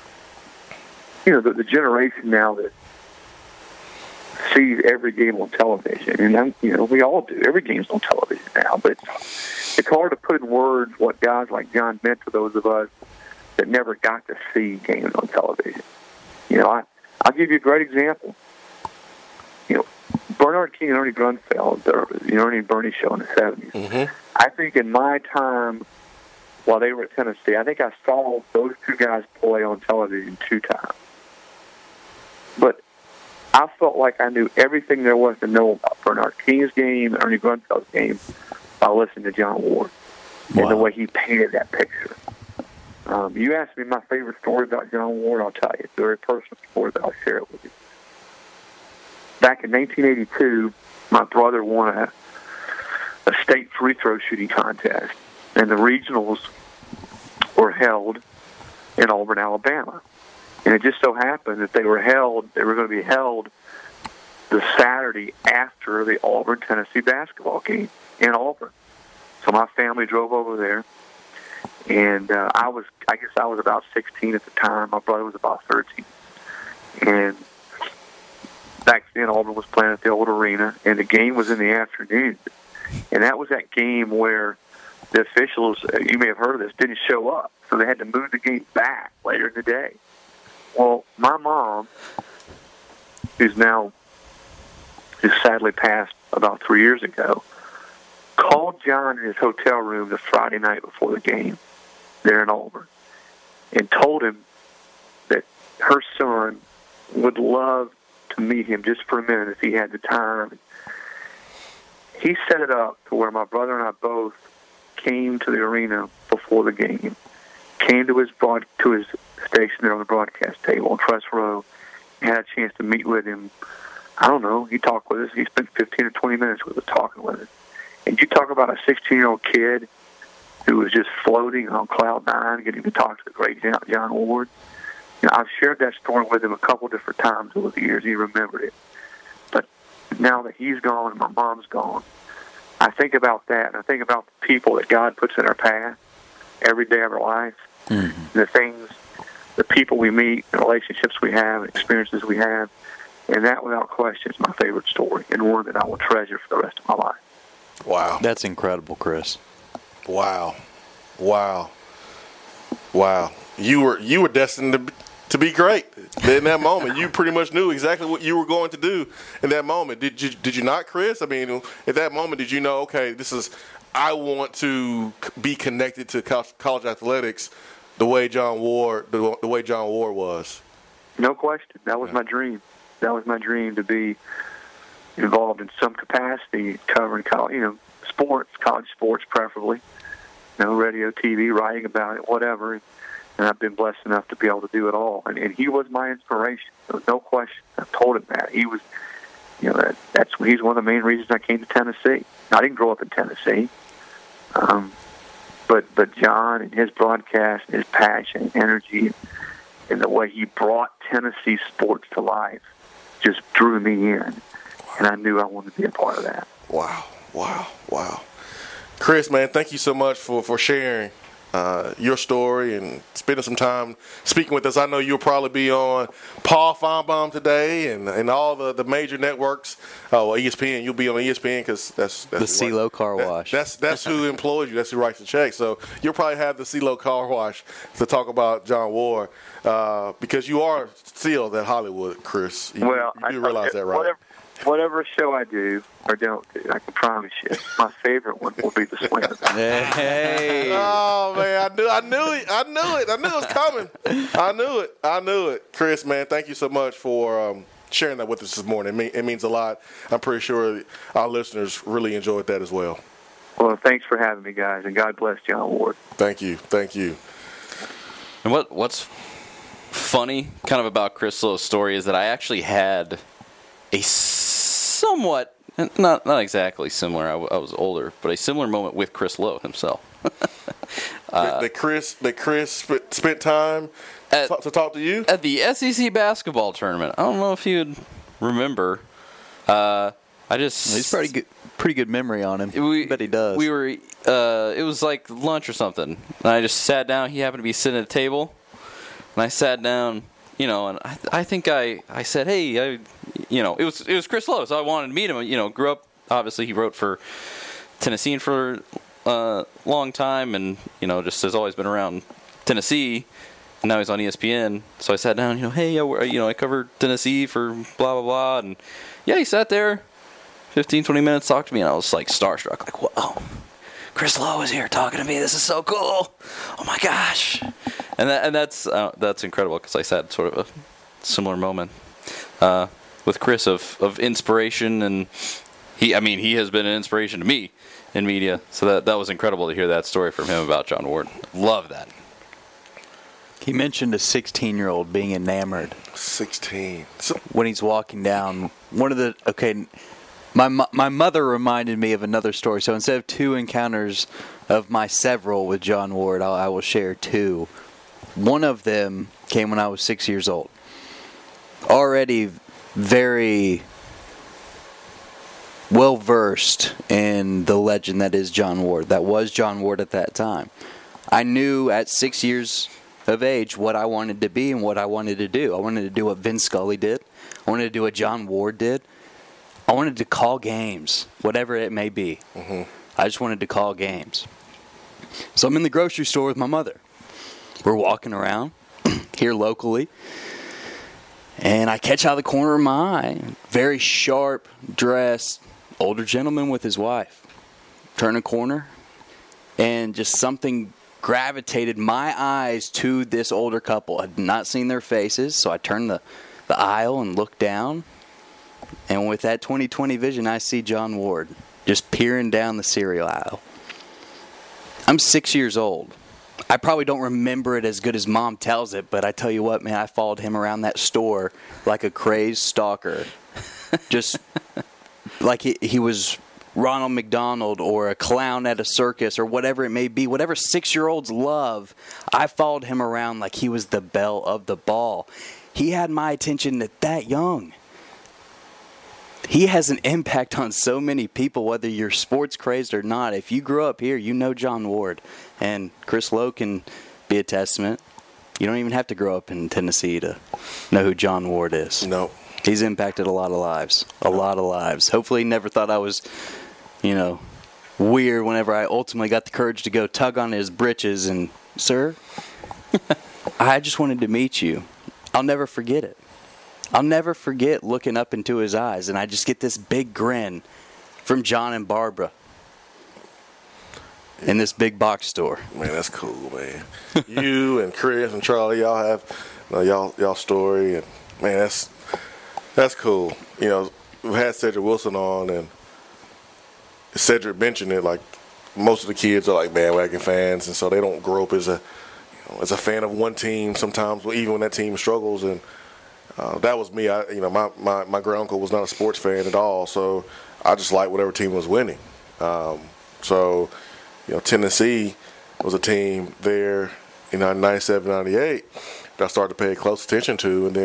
you know, the, the generation now that sees every game on television, and I'm, you know, we all do. Every game's on television now, but it's, it's hard to put in words what guys like John meant to those of us that never got to see games on television. You know, I, I'll give you a great example. You know, Bernard King and Ernie Grunfeld, the Ernie and Bernie show in the seventies. Mm-hmm. I think in my time while they were at Tennessee, I think I saw those two guys play on television two times. But I felt like I knew everything there was to know about Bernard King's game and Ernie Grunfeld's game by listening to John Ward wow. and the way he painted that picture. Um, you asked me my favorite story about John Ward, I'll tell you. It's a very personal story, but I'll share it with you. Back in nineteen eighty-two, my brother won a, a state free throw shooting contest, and the regionals were held in Auburn, Alabama. And it just so happened that they were held, they were going to be held the Saturday after the Auburn-Tennessee basketball game in Auburn. So my family drove over there, and uh, I was, I guess I was about sixteen at the time. My brother was about thirteen. And back then, Auburn was playing at the old arena, and the game was in the afternoon. And that was that game where the officials, you may have heard of this, didn't show up. So they had to move the game back later in the day. Well, my mom, who's now, who sadly passed about three years ago, called John in his hotel room the Friday night before the game there in Auburn and told him that her son would love to meet him just for a minute if he had the time. He set it up to where my brother and I both came to the arena before the game, came to his broad, to his station there on the broadcast table on Trust Row, and had a chance to meet with him. I don't know, he talked with us. He spent fifteen or twenty minutes with us talking with us. And you talk about a sixteen-year-old kid who was just floating on cloud nine, getting to talk to the great John Ward. You know, I've shared that story with him a couple different times over the years. He remembered it. But now that he's gone and my mom's gone, I think about that, and I think about the people that God puts in our path every day of our life, mm-hmm. the things, the people we meet, the relationships we have, the experiences we have, and that, without question, is my favorite story and one that I will treasure for the rest of my life. Wow. That's incredible, Chris. Wow. Wow. Wow. You were you were destined to be, to be great in that moment. You pretty much knew exactly what you were going to do in that moment. Did you did you not, Chris? I mean, at that moment, did you know, okay, this is, I want to be connected to college athletics the way John Ward, the, the way John Ward was? No question. That was my dream. That was my dream, to be involved in some capacity covering college, you know, sports, college sports preferably, you know, radio, T V, writing about it, whatever. And I've been blessed enough to be able to do it all. And, and he was my inspiration. There was no question. I told him that. He was, you know, that, that's he's one of the main reasons I came to Tennessee. I didn't grow up in Tennessee. Um, but but John and his broadcast, and his passion and energy, and the way he brought Tennessee sports to life just drew me in. And I knew I wanted to be a part of that. Wow. wow, wow. Chris, man, thank you so much for, for sharing uh, your story and spending some time speaking with us. I know you'll probably be on Paul Feinbaum today and, and all the, the major networks. Oh, well, E S P N. You'll be on E S P N because that's, that's the CeeLo Car Wash. That, that's that's who employs you. That's who writes the check. So you'll probably have the CeeLo Car Wash to talk about John Ward uh, because you are still at Hollywood, Chris. You, well, you do I, realize I, that, right? Whatever, whatever show I do or don't do, I can promise you, my favorite one will be the swing. Hey! Oh man, I knew, I knew it, I knew it, I knew it was coming. I knew it, I knew it. Chris, man, thank you so much for um, sharing that with us this morning. It, mean, it means a lot. I'm pretty sure our listeners really enjoyed that as well. Well, thanks for having me, guys, and God bless John Ward. Thank you, thank you. And what what's funny, kind of about Chris Low's story, is that I actually had a somewhat, not not exactly similar, I, w- I was older, but a similar moment with Chris Lowe himself. uh, that Chris, that Chris spent, spent time at, to, to talk to you? At the S E C basketball tournament. I don't know if you'd remember. Uh, I just... He's pretty good, pretty good memory on him. We, I bet he does. We were, uh, it was like lunch or something, and I just sat down. He happened to be sitting at a table, and I sat down, you know, and I, I think I, I said, hey, I, you know, it was it was Chris Lowe, so I wanted to meet him. You know, grew up, obviously, he wrote for Tennessean for a uh, long time, and, you know, just has always been around Tennessee, and now he's on E S P N. So I sat down, you know, hey, I, you know, I covered Tennessee for blah, blah, blah, and, yeah, he sat there, fifteen, twenty minutes, talked to me, and I was, like, starstruck, like, whoa, Chris Lowe is here talking to me, this is so cool, oh my gosh. And that, and that's uh, that's incredible, because I had sort of a similar moment uh, with Chris of, of inspiration, and he, I mean, he has been an inspiration to me in media, so that that was incredible to hear that story from him about John Ward. Love that. He mentioned a sixteen-year-old being enamored. sixteen. So, when he's walking down, one of the, okay, my my mother reminded me of another story. So instead of two encounters of my several with John Ward, I'll, I will share two. One of them came when I was six years old. Already very well-versed in the legend that is John Ward. That was John Ward at that time. I knew at six years of age what I wanted to be and what I wanted to do. I wanted to do what Vin Scully did. I wanted to do what John Ward did. I wanted to call games, whatever it may be. Mm-hmm. I just wanted to call games. So I'm in the grocery store with my mother. We're walking around here locally, and I catch out of the corner of my eye, very sharp dressed older gentleman with his wife. Turn a corner, and just something gravitated my eyes to this older couple. I had not seen their faces, so I turned the, the aisle and looked down, and with that twenty twenty vision, I see John Ward just peering down the cereal aisle. I'm six years old. I probably don't remember it as good as Mom tells it, but I tell you what, man, I followed him around that store like a crazed stalker. Just like he, he was Ronald McDonald or a clown at a circus or whatever it may be. Whatever six-year-olds love, I followed him around like he was the belle of the ball. He had my attention at that young. He has an impact on so many people, whether you're sports crazed or not. If you grew up here, you know John Ward. And Chris Lowe can be a testament. You don't even have to grow up in Tennessee to know who John Ward is. No. He's impacted a lot of lives. A lot of lives. Hopefully he never thought I was, you know, weird whenever I ultimately got the courage to go tug on his britches and, sir, I just wanted to meet you. I'll never forget it. I'll never forget looking up into his eyes, and I just get this big grin from John and Barbara in this big box store. Man, that's cool, man. You and Chris and Charlie, y'all have you know, y'all y'all story, and man, that's that's cool. You know, we've had Cedric Wilson on, and Cedric mentioned it. Like most of the kids are like bandwagon fans, and so they don't grow up as a you know, as a fan of one team. Sometimes, even when that team struggles, and uh, that was me. I you know my my my great uncle was not a sports fan at all, so I just liked whatever team was winning. Um, so. You know, Tennessee was a team there in ninety-seven, ninety-eight that I started to pay close attention to. And then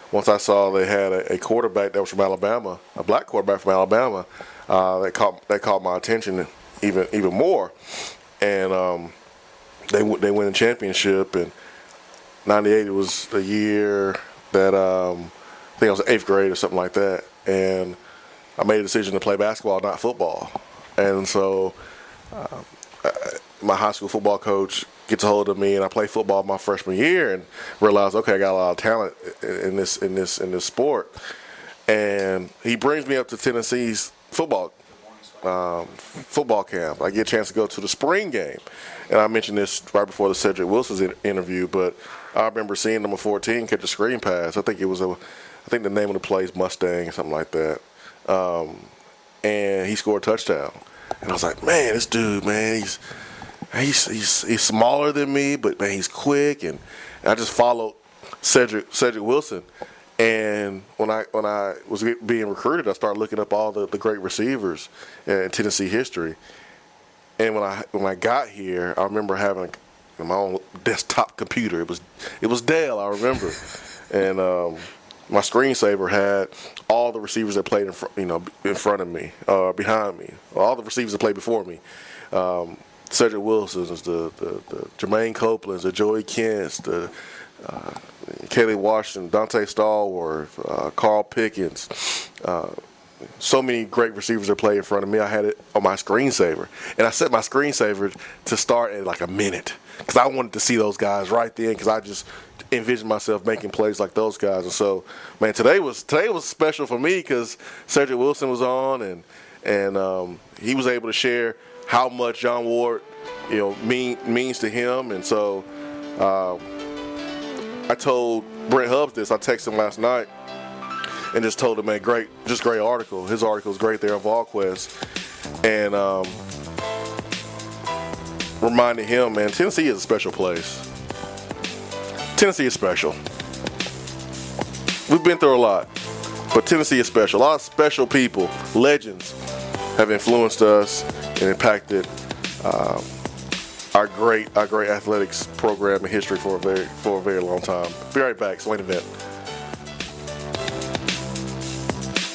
once I saw they had a, a quarterback that was from Alabama, a black quarterback from Alabama, uh, that caught that caught my attention even even more. And um, they they win a championship. And ninety-eight was the year that um, I think I was in eighth grade or something like that. And I made a decision to play basketball, not football. And so uh, my high school football coach gets a hold of me, and I play football my freshman year, and realized, okay, I got a lot of talent in this in this in this sport. And he brings me up to Tennessee's football um, football camp. I get a chance to go to the spring game, and I mentioned this right before the Cedric Wilson's interview. But I remember seeing number fourteen catch a screen pass. I think it was a, I think the name of the play is Mustang or something like that. Um, and he scored a touchdown, and I was like, man, this dude, man, he's He's, he's he's smaller than me, but man, he's quick, and, and I just followed Cedric Cedric Wilson. And when I when I was being recruited, I started looking up all the, the great receivers in Tennessee history. And when I when I got here, I remember having my own desktop computer. It was it was Dell, I remember, and um, my screensaver had all the receivers that played in front, you know, in front of me, uh, behind me, all the receivers that played before me. Um, Cedric Wilson's, the, the, the Jermaine Copeland's, the Joey Kent's, the uh, Kelly Washington, Dante Stallworth, uh, Carl Pickens. Uh, so many great receivers that played in front of me. I had it on my screensaver. And I set my screensaver to start at like a minute because I wanted to see those guys right then because I just envisioned myself making plays like those guys. And so, man, today was today was special for me because Cedric Wilson was on, and, and um, he was able to share how much John Ward, you know, mean, means to him. And so uh, I told Brent Hubbs this. I texted him last night and just told him, man, great, just great article. His article is great there on VolQuest. And um, reminded him, man, Tennessee is a special place. Tennessee is special. We've been through a lot, but Tennessee is special. A lot of special people, legends, have influenced us and impacted uh, our great our great athletics program in history for a very for a very long time. Be right back. Swain Event.